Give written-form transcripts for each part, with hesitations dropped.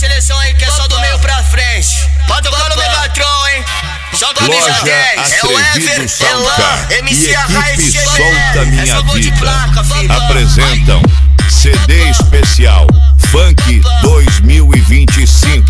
seleção aí que é só do meio pra frente. Pode tocar no Megatron, hein? Só com a Loja Misa 10. É o Ever, Elan, MC Arraia e Solta Minha é só gol de Vida placa, filho. apresentam CD especial Funk 2025.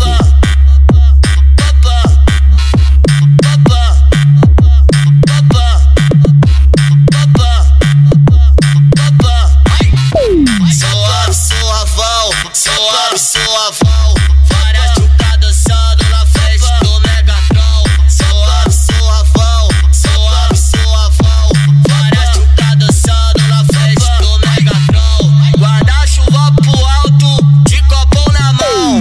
Suavão, várias chucadas dançando na frente do Megatron. Suavão, várias chucadas dançando na frente do Megatron. Guarda-chuva pro alto, de copão na mão.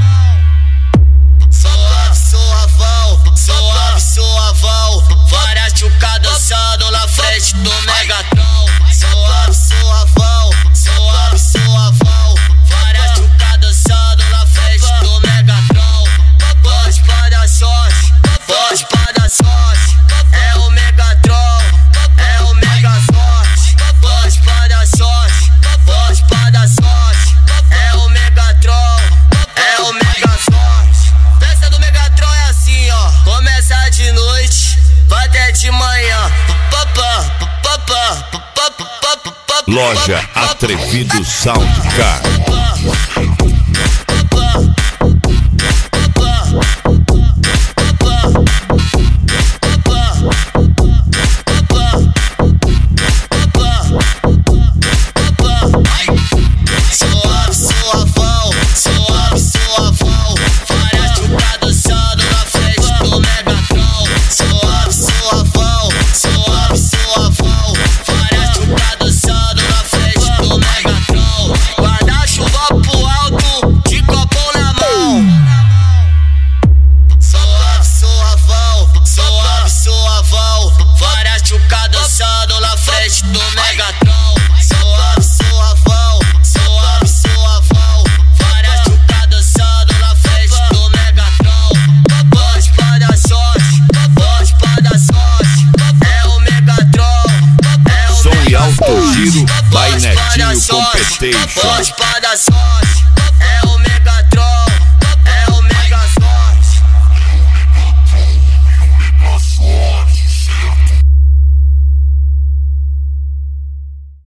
Suavão, várias chucadas dançando na frente do Megatron. Suavão, várias chucadas dançando na frente do Megatron. Pode pra dar sorte, pode pra dar sorte. É o Megatron, é o Megaforte. Pode pra dar sorte, pode pra dar sorte. É o Megatron, é o Megaforte. Festa do Megatron é assim, ó. Começa de noite, vai até de manhã. Loja Atrevido Soundcar. Suavão, várias chucadas dançando na frente do Megatron. Suavão, várias chucadas dançando na frente do Megatron. Guarda-chuva pro alto, de copão na mão. Suavão, várias chucadas dançando na frente do Megatron. Suavão, várias chucadas dançando na frente do Megatron. Pode pra dar sorte, pode pra dar sorte. É o Megatron, é o Som e Megaforte. alto giro by Pode pra dar Netinho sorte, Competition. pode pra dar sorte.